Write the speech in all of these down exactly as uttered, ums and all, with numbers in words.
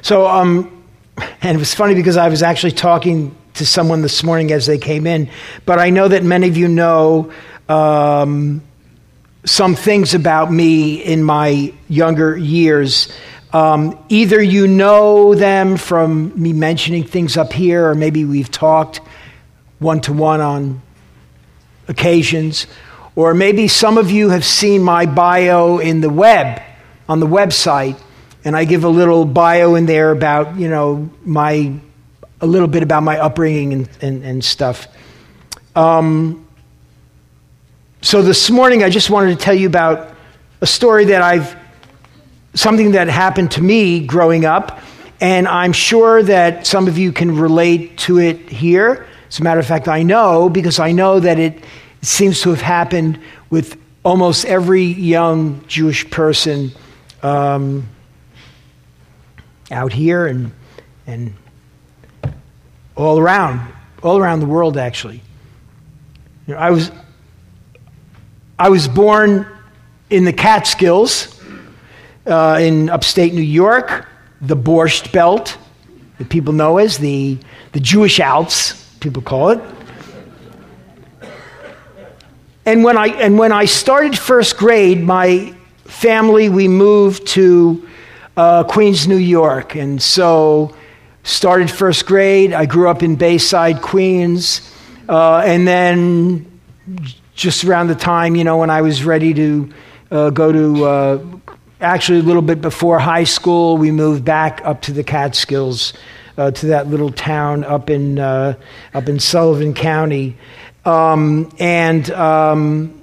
So, um, and it was funny because I was actually talking to someone this morning as they came in, but I know that many of you know um, some things about me in my younger years. Um, either you know them from me mentioning things up here, or maybe we've talked one-to-one on occasions, or maybe some of you have seen my bio in the web, on the website, and I give a little bio in there about, you know, my, a little bit about my upbringing and, and, and stuff. Um, so this morning I just wanted to tell you about a story that I've, something that happened to me growing up, and I'm sure that some of you can relate to it here. As a matter of fact, I know, because I know that it seems to have happened with almost every young Jewish person um, out here and and all around, all around the world, actually. You know, I was I was born in the Catskills, uh, in upstate New York, the Borscht Belt, that people know as the the Jewish Alps, people call it. And when I and when I started first grade, my family, we moved to uh, Queens, New York, and so started first grade. I grew up in Bayside, Queens, uh, and then just around the time, you know, when I was ready to uh, go to, uh, actually a little bit before high school, we moved back up to the Catskills, uh, to that little town up in uh, up in Sullivan County. Um, and um,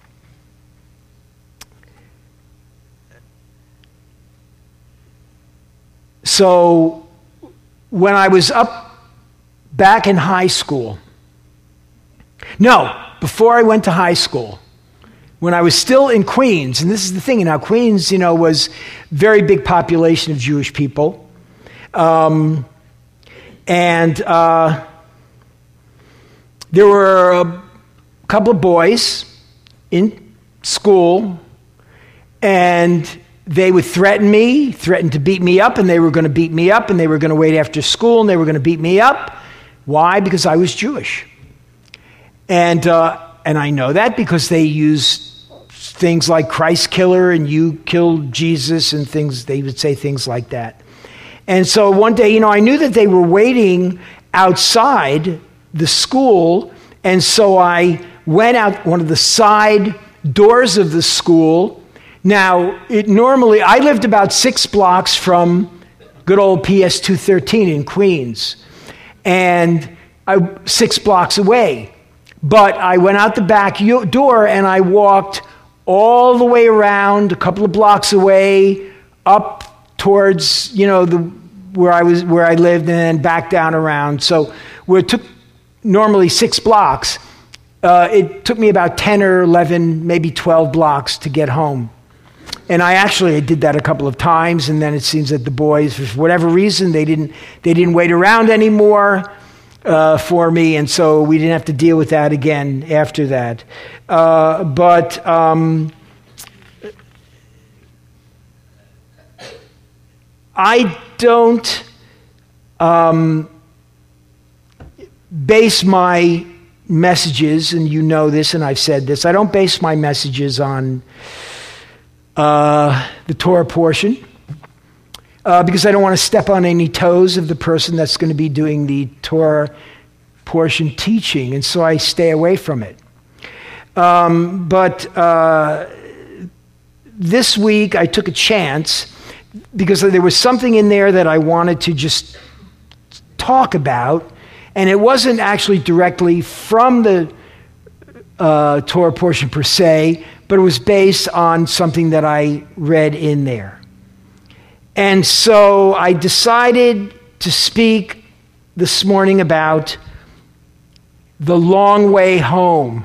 so when I was up back in high school, no, before I went to high school, when I was still in Queens, and this is the thing, now Queens, you know, was a very big population of Jewish people. Um, and uh, there were a couple of boys in school, and they would threaten me, threaten to beat me up, and they were going to beat me up, and they were going to wait after school, and they were going to beat me up. Why? Because I was Jewish. And uh, and I know that because they used things like Christ killer and you killed Jesus and things, they would say things like that. And so one day, you know, I knew that they were waiting outside the school, and so I went out one of the side doors of the school. Now, it normally, I lived about six blocks from good old P S two thirteen in Queens, and I, six blocks away. But I went out the back door and I walked all the way around, a couple of blocks away, up towards, you know, the where I was, where I lived, and then back down around. So where it took normally six blocks, uh, it took me about ten or eleven, maybe twelve blocks to get home. And I actually I did that a couple of times, and then it seems that the boys, for whatever reason, they didn't they didn't wait around anymore uh, for me, and so we didn't have to deal with that again after that. Uh, but um, I don't um, base my messages, and you know this, and I've said this, I don't base my messages on uh, the Torah portion, uh, because I don't want to step on any toes of the person that's going to be doing the Torah portion teaching, and so I stay away from it. Um, but uh, this week I took a chance, because there was something in there that I wanted to just talk about, and it wasn't actually directly from the uh, Torah portion per se, but it was based on something that I read in there. And so I decided to speak this morning about the long way home.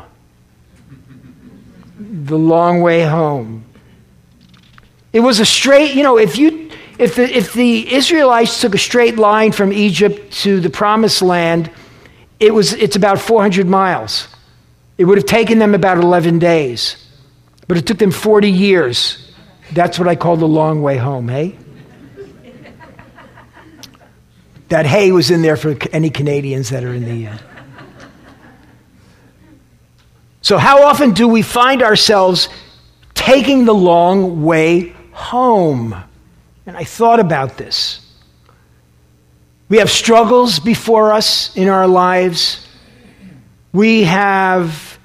The long way home. It was a straight, you know, if you if the if the Israelites took a straight line from Egypt to the Promised Land, it was it's about four hundred miles. It would have taken them about eleven days. But it took them forty years. That's what I call the long way home, hey? That hay was in there for any Canadians that are in the... Uh... So how often do we find ourselves taking the long way home? And I thought about this. We have struggles before us in our lives. We have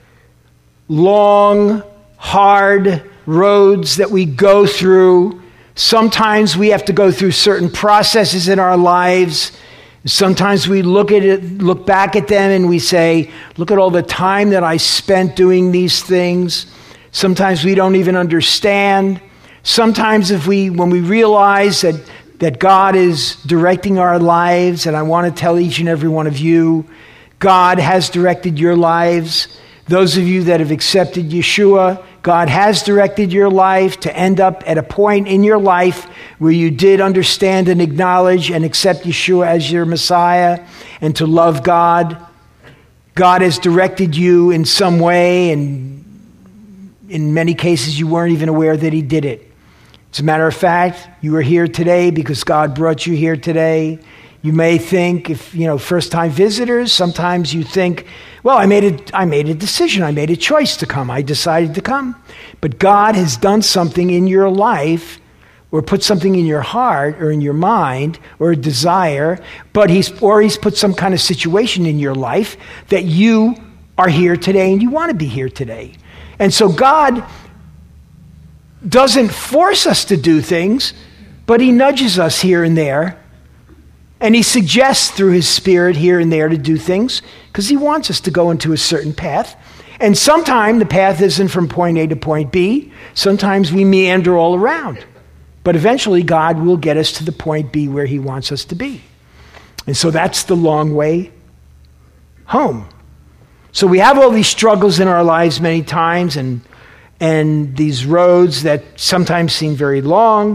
long, hard roads that we go through. Sometimes we have to go through certain processes in our lives. Sometimes we look at it, look back at them and we say, look at all the time that I spent doing these things. Sometimes we don't even understand. Sometimes if we, when we realize that, that God is directing our lives, and I want to tell each and every one of you, God has directed your lives. Those of you that have accepted Yeshua, God has directed your life to end up at a point in your life where you did understand and acknowledge and accept Yeshua as your Messiah and to love God. God has directed you in some way, and in many cases you weren't even aware that he did it. As a matter of fact, you are here today because God brought you here today. You may think, if you know, first-time visitors, sometimes you think, well, I made a, I made a decision, I made a choice to come, I decided to come. But God has done something in your life, or put something in your heart, or in your mind, or a desire, but he's, or he's put some kind of situation in your life that you are here today and you want to be here today. And so God doesn't force us to do things, but he nudges us here and there. And he suggests through his Spirit here and there to do things because he wants us to go into a certain path. And sometimes the path isn't from point A to point B. Sometimes we meander all around. But eventually God will get us to the point B where he wants us to be. And so that's the long way home. So we have all these struggles in our lives many times, and, and these roads that sometimes seem very long.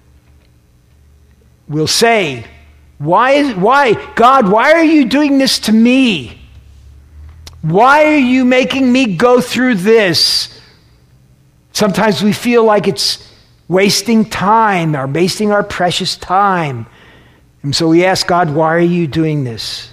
We'll say, Why, is, why, God, why are you doing this to me? Why are you making me go through this? Sometimes we feel like it's wasting time, or wasting our precious time. And so we ask God, why are you doing this?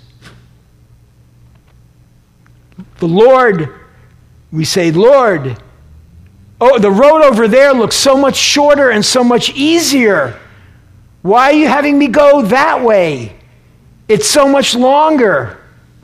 The Lord, we say, Lord, oh, the road over there looks so much shorter and so much easier. Why are you having me go that way? It's so much longer.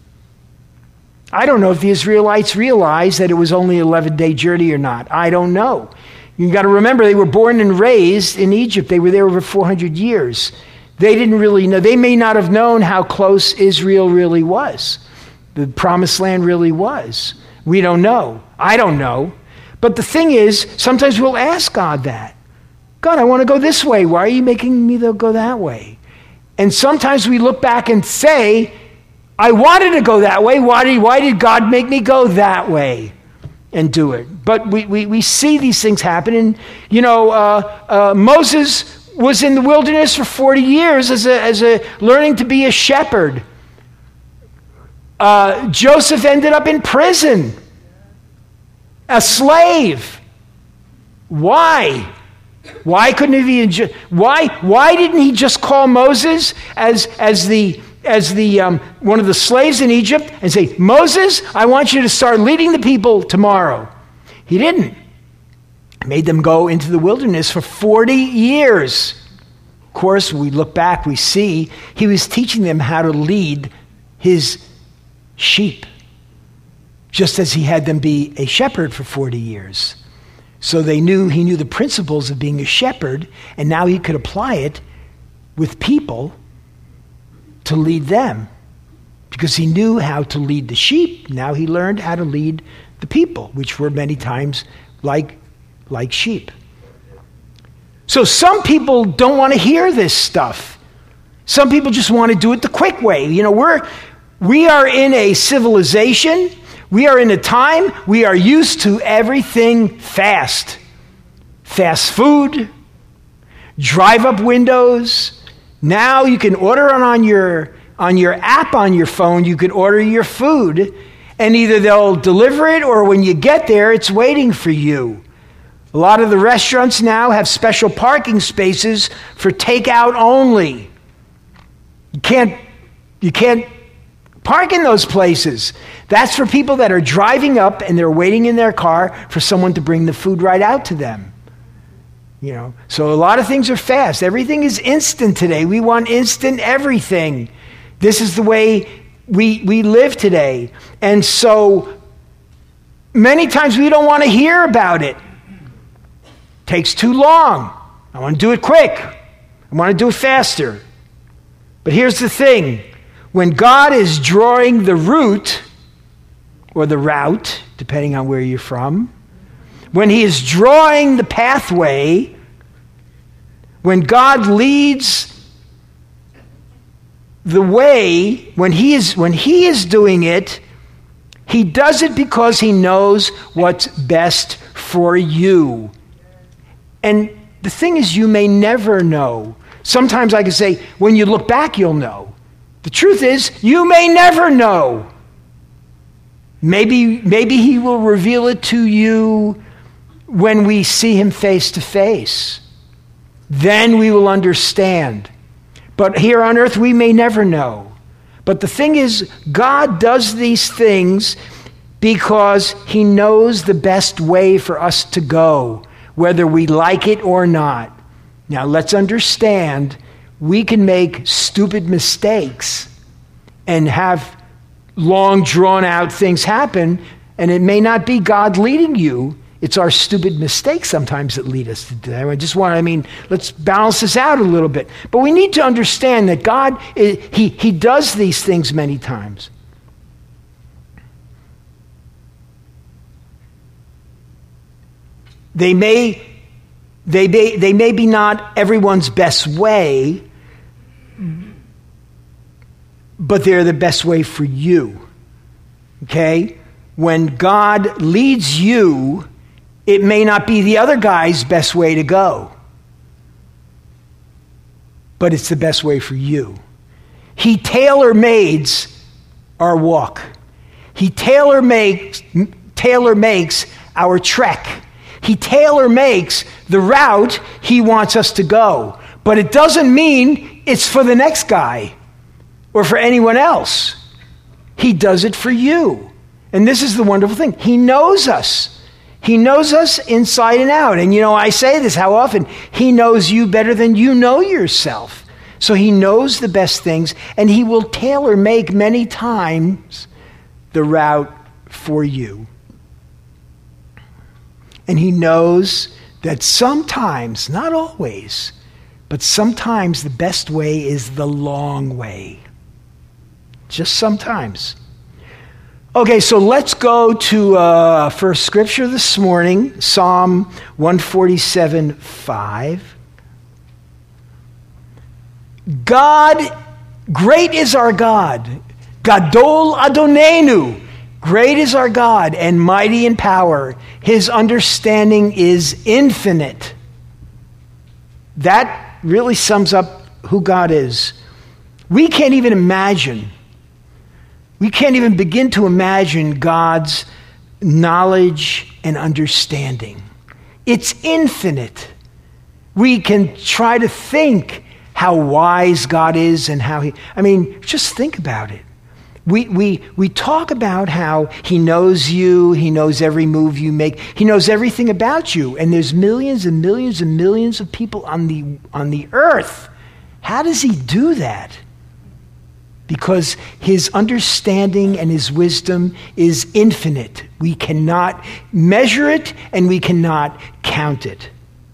I don't know if the Israelites realized that it was only an eleven-day journey or not. I don't know. You've got to remember, they were born and raised in Egypt. They were there over four hundred years. They didn't really know. They may not have known how close Israel really was. The promised land really was. We don't know. I don't know. But the thing is, sometimes we'll ask God that. God, I want to go this way. Why are you making me go that way? And sometimes we look back and say, I wanted to go that way. Why did, why did God make me go that way and do it? But we, we, we see these things happen. And, you know, uh, uh, Moses was in the wilderness for forty years as a, as a learning to be a shepherd. Uh, Joseph ended up in prison, a slave. Why? Why couldn't he? Enjoy, why? Why didn't he just call Moses as as the as the um, one of the slaves in Egypt and say, Moses, I want you to start leading the people tomorrow? He didn't. He made them go into the wilderness for forty years. Of course, we look back, we see he was teaching them how to lead his sheep, just as he had them be a shepherd for forty years. So they knew, he knew the principles of being a shepherd, and now he could apply it with people to lead them. Because he knew how to lead the sheep, now he learned how to lead the people, which were many times like, like sheep. So some people don't want to hear this stuff. Some people just want to do it the quick way. You know, we're we are in a civilization. We are in a time, we are used to everything fast. Fast food, drive-up windows. Now you can order it on your, on your app on your phone. You can order your food, and either they'll deliver it or when you get there, it's waiting for you. A lot of the restaurants now have special parking spaces for takeout only. You can't, you can't park in those places. That's for people that are driving up and they're waiting in their car for someone to bring the food right out to them. You know, so a lot of things are fast. Everything is instant today. We want instant everything. This is the way we we live today. And so many times we don't want to hear about it. Takes too long. I want to do it quick. I want to do it faster. But here's the thing. When God is drawing the route, or the route, depending on where you're from, when he is drawing the pathway, when God leads the way, when he is when he is doing it, he does it because he knows what's best for you. And the thing is, you may never know. Sometimes I can say, when you look back, you'll know. The truth is, you may never know. Maybe, maybe he will reveal it to you when we see him face to face. Then we will understand. But here on earth, we may never know. But the thing is, God does these things because he knows the best way for us to go, whether we like it or not. Now, let's understand, we can make stupid mistakes and have long, drawn-out things happen, and it may not be God leading you. It's our stupid mistakes sometimes that lead us to do that. I just want, I mean, let's balance this out a little bit. But we need to understand that God, he, he does these things many times. They may, they may, they may be not everyone's best way, but they're the best way for you. Okay? When God leads you, it may not be the other guy's best way to go, but it's the best way for you. He tailor-mades our walk. He tailor-makes, tailor-makes our trek. He tailor-makes the route he wants us to go. But it doesn't mean it's for the next guy or for anyone else. He does it for you. And this is the wonderful thing. He knows us. He knows us inside and out. And you know, I say this how often. He knows you better than you know yourself. So he knows the best things, and he will tailor-make many times the route for you. And he knows that sometimes, not always, but sometimes the best way is the long way. Just sometimes. Okay, so let's go to uh, first scripture this morning, Psalm one forty-seven, five. God, great is our God. Gadol Adonenu. Great is our God and mighty in power. His understanding is infinite. That really sums up who God is. We can't even imagine. We can't even begin to imagine God's knowledge and understanding. It's infinite. We can try to think how wise God is and how he, I mean, just think about it. We, we, we talk about how he knows you, he knows every move you make, he knows everything about you, and there's millions and millions and millions of people on the, on the earth. How does he do that? Because his understanding and his wisdom is infinite. We cannot measure it and we cannot count it.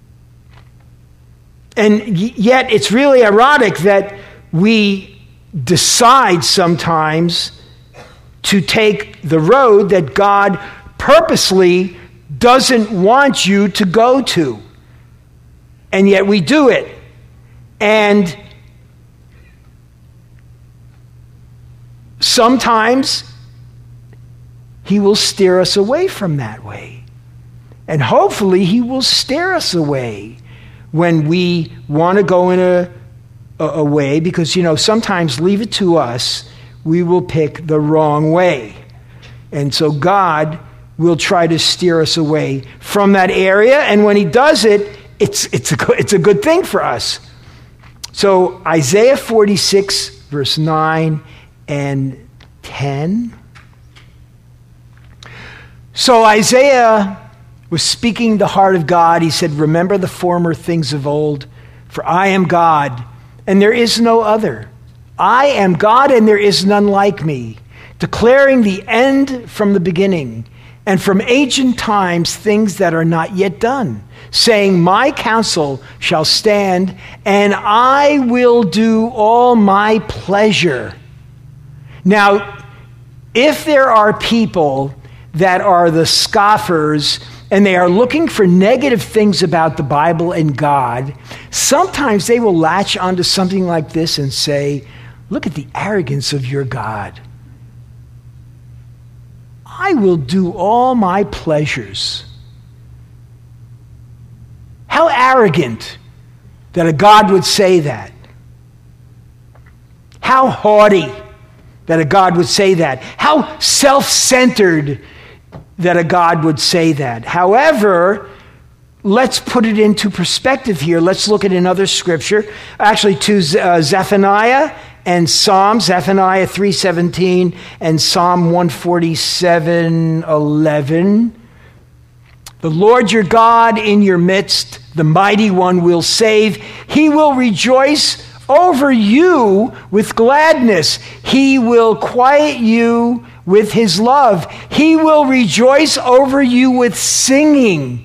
And yet it's really ironic that we decide sometimes to take the road that God purposely doesn't want you to go to. And yet we do it. And sometimes he will steer us away from that way. And hopefully he will steer us away when we want to go in a, a, a way, because, you know, sometimes leave it to us, we will pick the wrong way. And so God will try to steer us away from that area. And when he does it, it's, it's, a, it's a good thing for us. So Isaiah forty-six, verse nine and ten. So Isaiah was speaking the heart of God. He said, remember the former things of old, for I am God, and there is no other. I am God, and there is none like me, declaring the end from the beginning, and from ancient times things that are not yet done, saying, my counsel shall stand, and I will do all my pleasure. Now, if there are people that are the scoffers and they are looking for negative things about the Bible and God, sometimes they will latch onto something like this and say, look at the arrogance of your God. I will do all my pleasures. How arrogant that a God would say that. How haughty that a God would say that. How self-centered that a God would say that. However, let's put it into perspective here. Let's look at another scripture, actually to uh, Zephaniah and Psalm, Zephaniah three seventeen and Psalm one forty-seven eleven. The Lord your God in your midst, the mighty one will save. He will rejoice over you with gladness. He will quiet you with his love. He will rejoice over you with singing.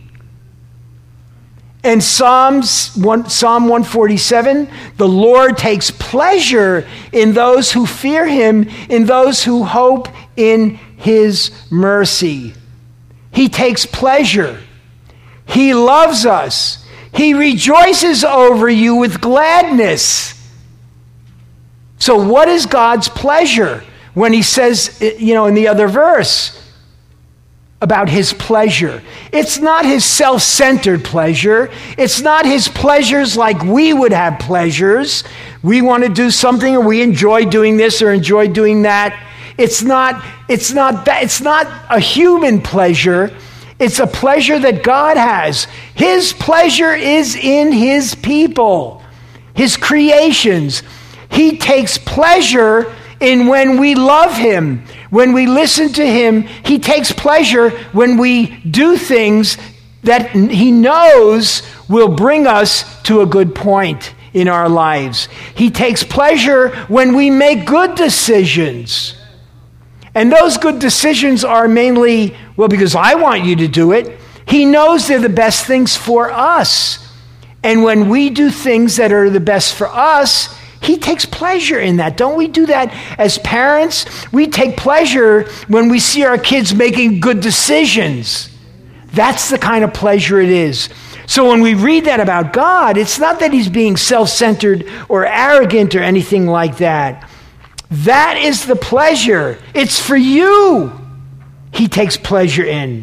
And Psalms one, Psalm one forty-seven, the Lord takes pleasure in those who fear him, in those who hope in his mercy. He takes pleasure. He loves us. He rejoices over you with gladness. So what is God's pleasure when he says, you know, in the other verse about his pleasure? It's not his self-centered pleasure. It's not his pleasures like we would have pleasures. We want to do something, or we enjoy doing this or enjoy doing that. It's not, it's not that, it's not a human pleasure. It's a pleasure that God has. His pleasure is in his people, his creations. He takes pleasure in when we love him, when we listen to him. He takes pleasure when we do things that he knows will bring us to a good point in our lives. He takes pleasure when we make good decisions. And those good decisions are mainly, well, because I want you to do it. He knows they're the best things for us. And when we do things that are the best for us, he takes pleasure in that. Don't we do that as parents? We take pleasure when we see our kids making good decisions. That's the kind of pleasure it is. So when we read that about God, it's not that he's being self-centered or arrogant or anything like that. That is the pleasure. It's for you. He takes pleasure in.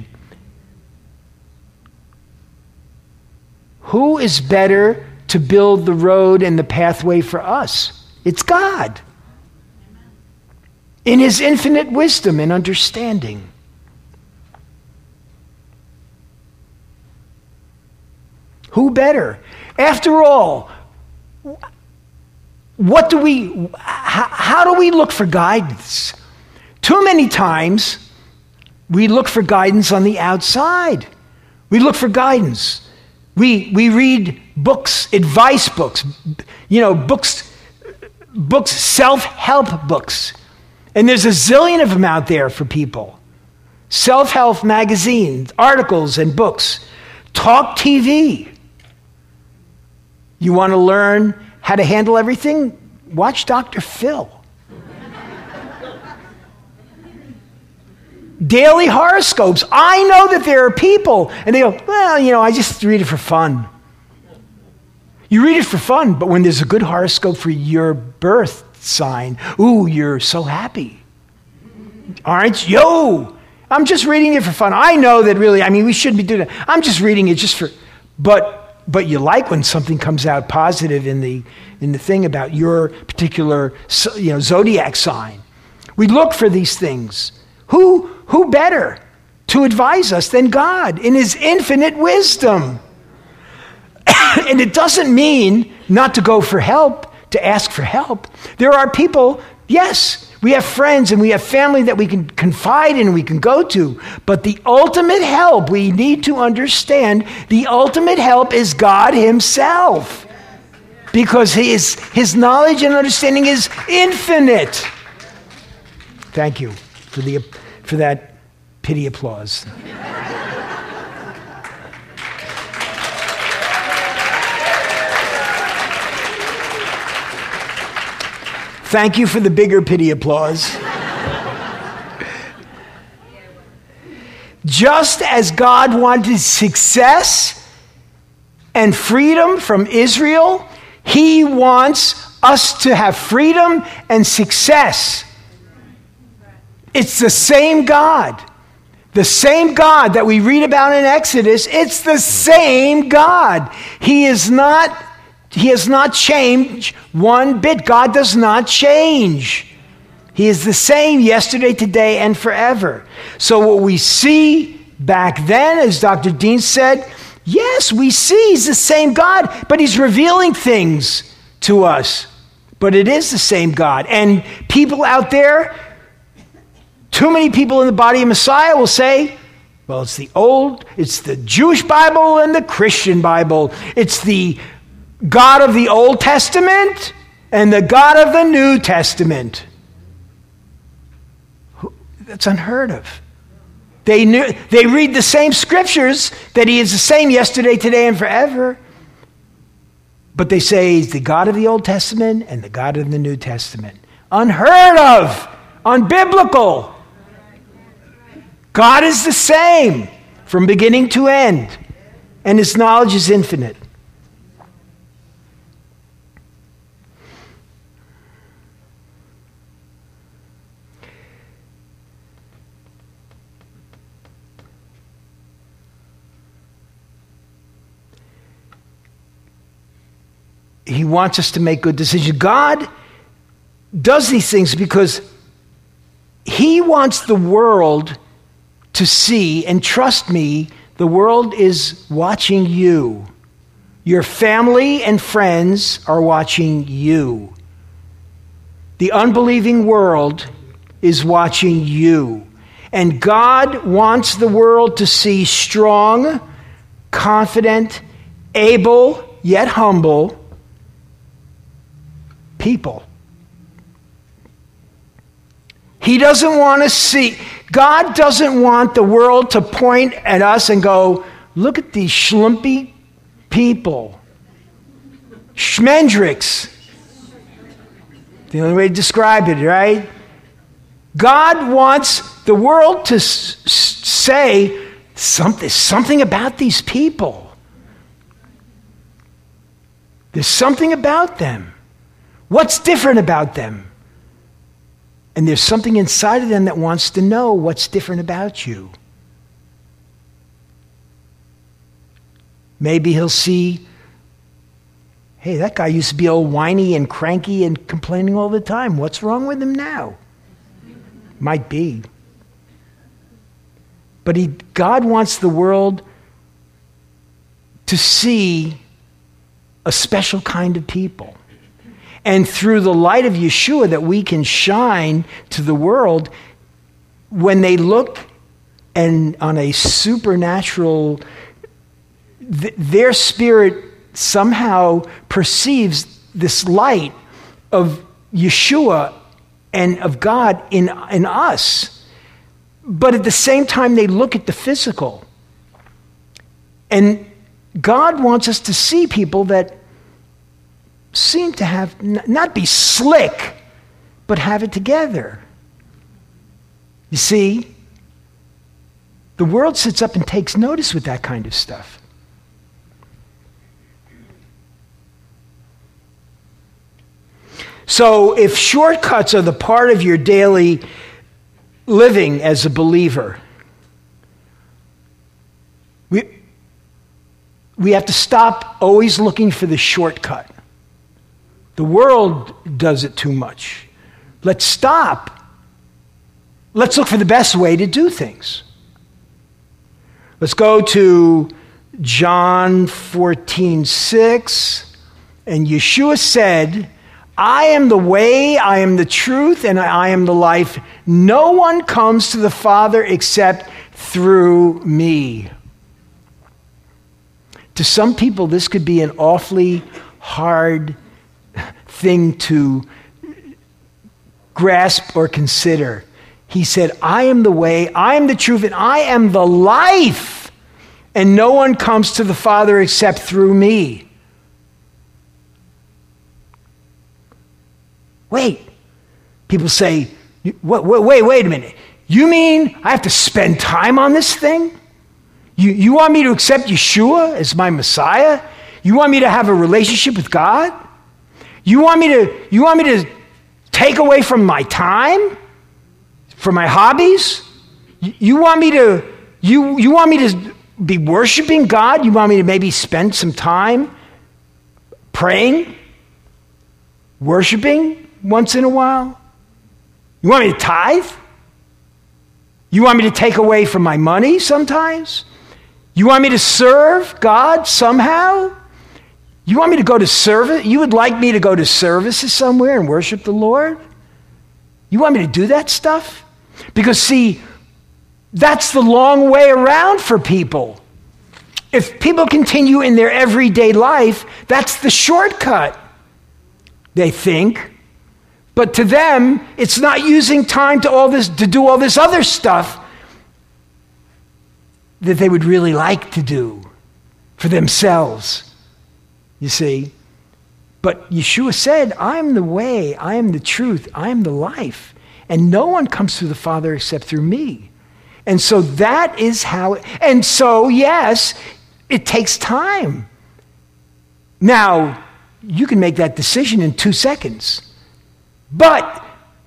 Who is better to build the road and the pathway for us? It's God. In his infinite wisdom and understanding. Who better? After all, what do we, how, how do we look for guidance? Too many times, we look for guidance on the outside. We look for guidance. We we read books, advice books, you know, books, books, self-help books. And there's a zillion of them out there for people. Self-help magazines, articles and books. Talk T V. You want to learn how to handle everything? Watch Doctor Phil. Daily horoscopes. I know that there are people, and they go, well, you know, I just read it for fun. You read it for fun, but when there's a good horoscope for your birth sign, ooh, you're so happy. Aren't you? Yo, I'm just reading it for fun. I know that really, I mean, we shouldn't be doing that. I'm just reading it just for, but but you like when something comes out positive in the in the thing about your particular, you know, zodiac sign. We look for these things. Who who better to advise us than God in his infinite wisdom? And it doesn't mean not to go for help, to ask for help. There are people, yes, we have friends and we have family that we can confide in and we can go to. But the ultimate help, we need to understand, the ultimate help is God himself. Because his, his knowledge and understanding is infinite. Thank you for, the, for that pity applause. Thank you for the bigger pity applause. Just as God wanted success and freedom from Israel, he wants us to have freedom and success. It's the same God. The same God that we read about in Exodus, it's the same God. He is not He has not changed one bit. God does not change. He is the same yesterday, today, and forever. So what we see back then, as Doctor Dean said, yes, we see he's the same God, but he's revealing things to us. But it is the same God. And people out there, too many people in the body of Messiah will say, well, it's the old, it's the Jewish Bible and the Christian Bible. It's the God of the Old Testament and the God of the New Testament. That's unheard of. They knew, they read the same scriptures that he is the same yesterday, today, and forever. But they say he's the God of the Old Testament and the God of the New Testament. Unheard of. Unbiblical. God is the same from beginning to end. And his knowledge is infinite. He wants us to make good decisions. God does these things because he wants the world to see, and trust me, the world is watching you. Your family and friends are watching you. The unbelieving world is watching you. And God wants the world to see strong, confident, able, yet humble people. He doesn't want to see, God doesn't want the world to point at us and go, look at these schlumpy people. Schmendricks. The only way to describe it, right? God wants the world to s- say something, something about these people. There's something about them. What's different about them? And there's something inside of them that wants to know what's different about you. Maybe he'll see, hey, that guy used to be all whiny and cranky and complaining all the time. What's wrong with him now? Might be. But he, God wants the world to see a special kind of people. And through the light of Yeshua that we can shine to the world, when they look and on a supernatural, th- their spirit somehow perceives this light of Yeshua and of God in, in us. But at the same time, they look at the physical. And God wants us to see people that seem to have, not be slick, but have it together. You see, the world sits up and takes notice with that kind of stuff. So if shortcuts are the part of your daily living as a believer, we, we have to stop always looking for the shortcut. The world does it too much. Let's stop. Let's look for the best way to do things. Let's go to John fourteen six. And Yeshua said, I am the way, I am the truth, and I am the life. No one comes to the Father except through me. To some people, this could be an awfully hard thing to grasp or consider. He said, I am the way, I am the truth, and I am the life. And no one comes to the Father except through me. Wait. People say, wait, wait, wait a minute. You mean I have to spend time on this thing? You, you want me to accept Yeshua as my Messiah? You want me to have a relationship with God? You want me to, you want me to take away from my time? From my hobbies? You, you want me to, you, you want me to be worshiping God? You want me to maybe spend some time praying? Worshiping once in a while? You want me to tithe? You want me to take away from my money sometimes? You want me to serve God somehow? You want me to go to service? You would like me to go to services somewhere and worship the Lord? You want me to do that stuff? Because see, that's the long way around for people. If people continue in their everyday life, that's the shortcut, they think. But to them, it's not using time to all this to do all this other stuff that they would really like to do for themselves. You see? But Yeshua said, I am the way, I am the truth, I am the life. And no one comes to the Father except through me. And so that is how, it, and so yes, it takes time. Now, you can make that decision in two seconds. But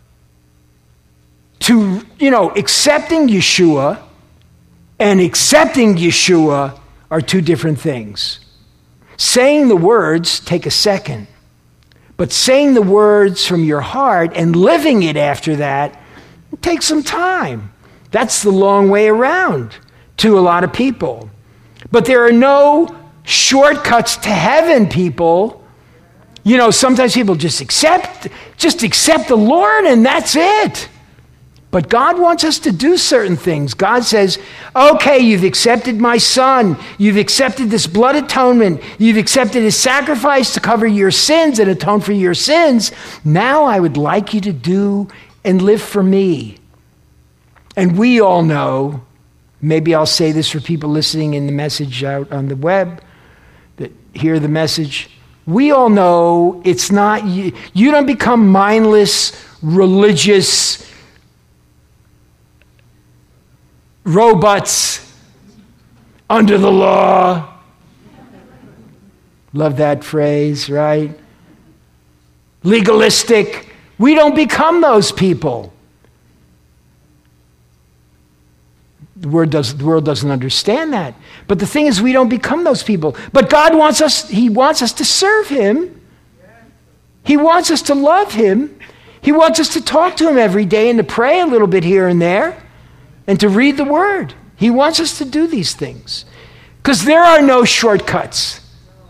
to, you know, accepting Yeshua and accepting Yeshua are two different things. Saying the words take a second. But saying the words from your heart and living it after that, it takes some time. That's the long way around to a lot of people. But there are no shortcuts to heaven, people. You know, sometimes people just accept, just accept the Lord and that's it. But God wants us to do certain things. God says, okay, you've accepted my son. You've accepted this blood atonement. You've accepted his sacrifice to cover your sins and atone for your sins. Now I would like you to do and live for me. And we all know, maybe I'll say this for people listening in the message out on the web that hear the message. We all know it's not, you, you don't become mindless, religious robots under the law. Love that phrase, right? Legalistic. We don't become those people. The word does, the world doesn't understand that. But the thing is, we don't become those people. But God wants us, He wants us to serve Him. He wants us to love Him. He wants us to talk to Him every day and to pray a little bit here and there and to read the Word. He wants us to do these things. Because there are no shortcuts.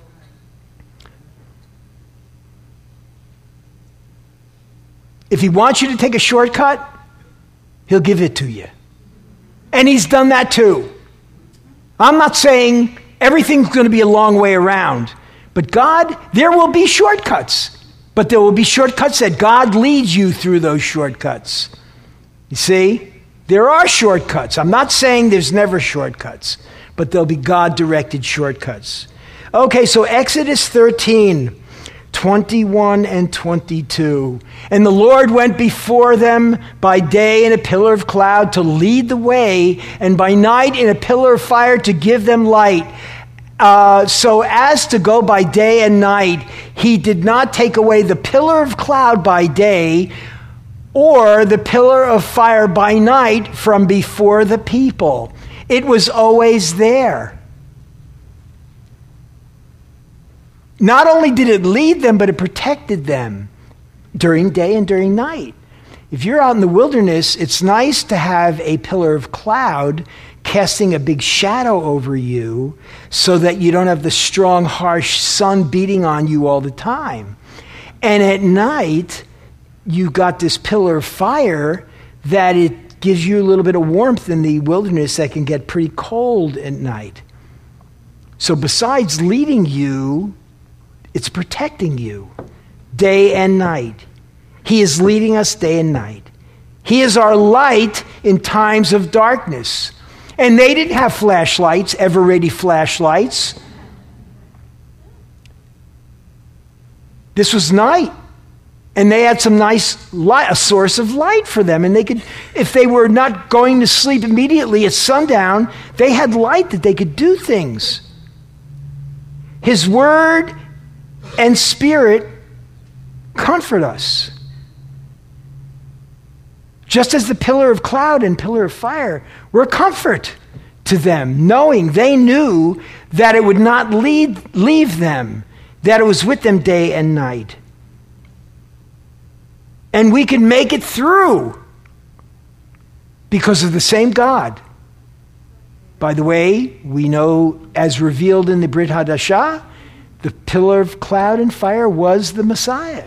If He wants you to take a shortcut, He'll give it to you. And He's done that too. I'm not saying everything's going to be a long way around. But God, there will be shortcuts. But there will be shortcuts that God leads you through those shortcuts. You see? There are shortcuts. I'm not saying there's never shortcuts. But there'll be God-directed shortcuts. Okay, so Exodus thirteen, twenty-one and twenty-two. And the Lord went before them by day in a pillar of cloud to lead the way, and by night in a pillar of fire to give them light. Uh, so as to go by day and night, He did not take away the pillar of cloud by day or the pillar of fire by night from before the people. It was always there. Not only did it lead them, but it protected them during day and during night. If you're out in the wilderness, it's nice to have a pillar of cloud casting a big shadow over you so that you don't have the strong, harsh sun beating on you all the time. And at night, you've got this pillar of fire that it gives you a little bit of warmth in the wilderness that can get pretty cold at night. So besides leading you, it's protecting you day and night. He is leading us day and night. He is our light in times of darkness. And they didn't have flashlights, ever-ready flashlights. This was night. And they had some nice light, a source of light for them. And they could, if they were not going to sleep immediately at sundown, they had light that they could do things. His word and spirit comfort us. Just as the pillar of cloud and pillar of fire were comfort to them, knowing they knew that it would not lead, leave them, that it was with them day and night. And we can make it through because of the same God. By the way, we know, as revealed in the Brit Hadashah, the pillar of cloud and fire was the Messiah.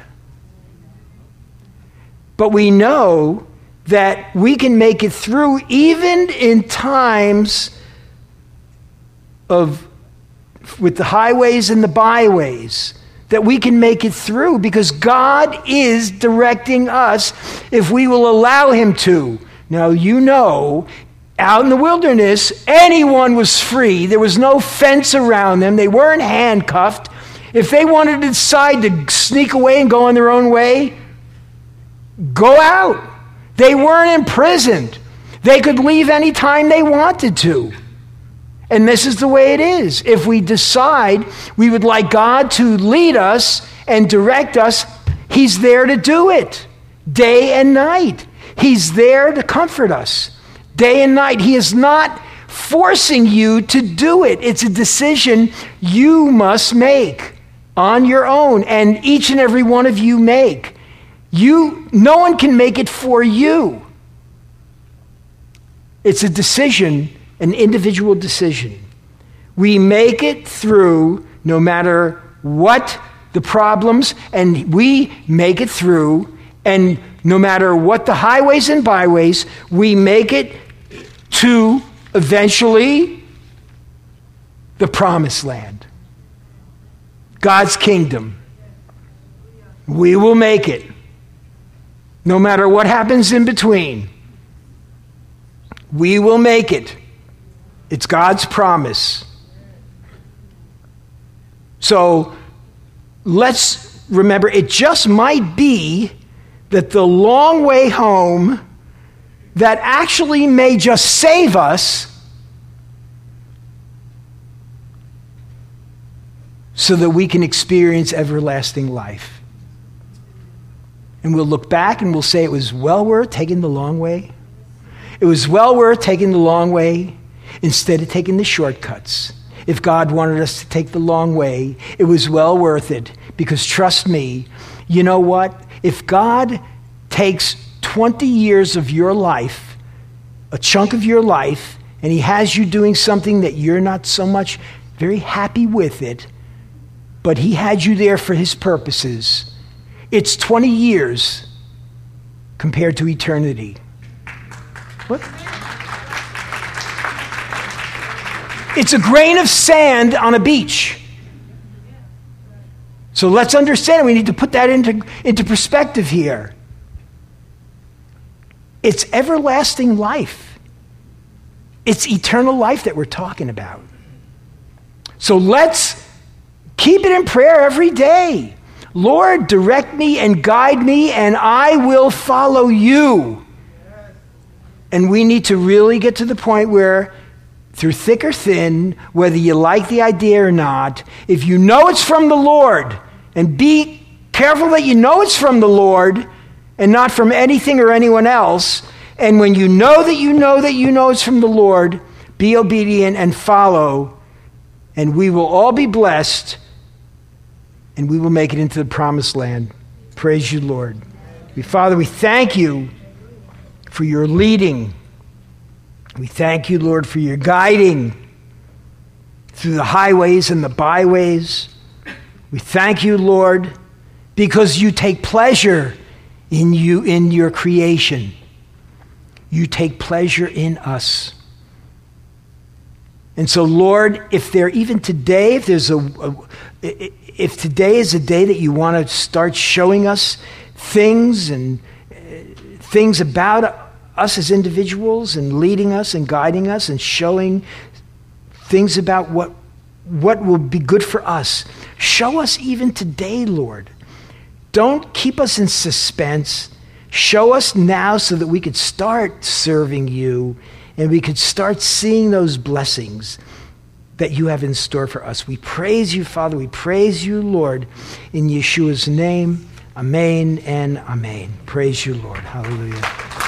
But we know that we can make it through even in times of, with the highways and the byways, that we can make it through because God is directing us if we will allow him to. Now, you know, out in the wilderness, anyone was free. There was no fence around them. They weren't handcuffed. If they wanted to decide to sneak away and go on their own way, go out. They weren't imprisoned. They could leave any time they wanted to. And this is the way it is. If we decide we would like God to lead us and direct us, he's there to do it day and night. He's there to comfort us day and night. He is not forcing you to do it. It's a decision you must make on your own, and each and every one of you make. You, no one can make it for you. It's a decision, an individual decision. We make it through no matter what the problems, and we make it through, and no matter what the highways and byways, we make it to eventually the promised land, God's kingdom. We will make it. No matter what happens in between, we will make it. It's God's promise. So let's remember, it just might be that the long way home that actually may just save us so that we can experience everlasting life. And we'll look back and we'll say it was well worth taking the long way. It was well worth taking the long way instead of taking the shortcuts. If God wanted us to take the long way, it was well worth it. Because trust me, you know what? If God takes twenty years of your life, a chunk of your life, and he has you doing something that you're not so much very happy with it, but he had you there for his purposes, it's twenty years compared to eternity. What? It's a grain of sand on a beach. So let's understand, we need to put that into, into perspective here. It's everlasting life. It's eternal life that we're talking about. So let's keep it in prayer every day. Lord, direct me and guide me, and I will follow you. And we need to really get to the point where, through thick or thin, whether you like the idea or not, if you know it's from the Lord, and be careful that you know it's from the Lord and not from anything or anyone else, and when you know that you know that you know it's from the Lord, be obedient and follow, and we will all be blessed, and we will make it into the promised land. Praise you, Lord. Father, we thank you for your leading. We thank you, Lord, for your guiding through the highways and the byways. We thank you, Lord, because you take pleasure in you, in your creation. You take pleasure in us. And so, Lord, if there, even today, if there's a, a if today is a day that you want to start showing us things and uh, things about us as individuals and leading us and guiding us and showing things about what what will be good for us, show us even today, Lord. Don't keep us in suspense. Show us now so that we could start serving you and we could start seeing those blessings that you have in store for us. We praise you, Father. We praise you, Lord, in Yeshua's name. Amen and amen. Praise you, Lord. Hallelujah.